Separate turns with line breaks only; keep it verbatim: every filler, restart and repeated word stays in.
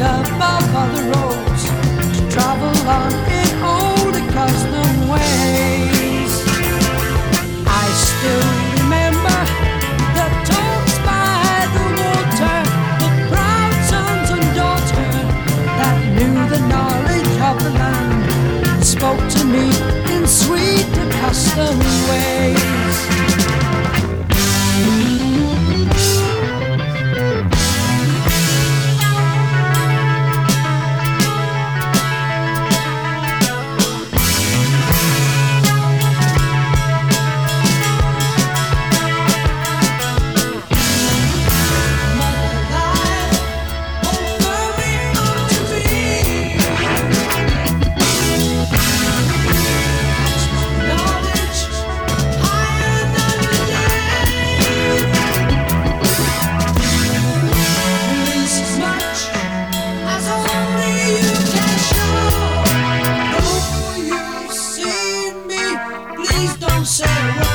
above other roads to travel on in old accustomed ways. I still remember the talks by the water, the proud sons and daughters that knew the knowledge of the land and spoke to me in sweet accustomed ways.
Say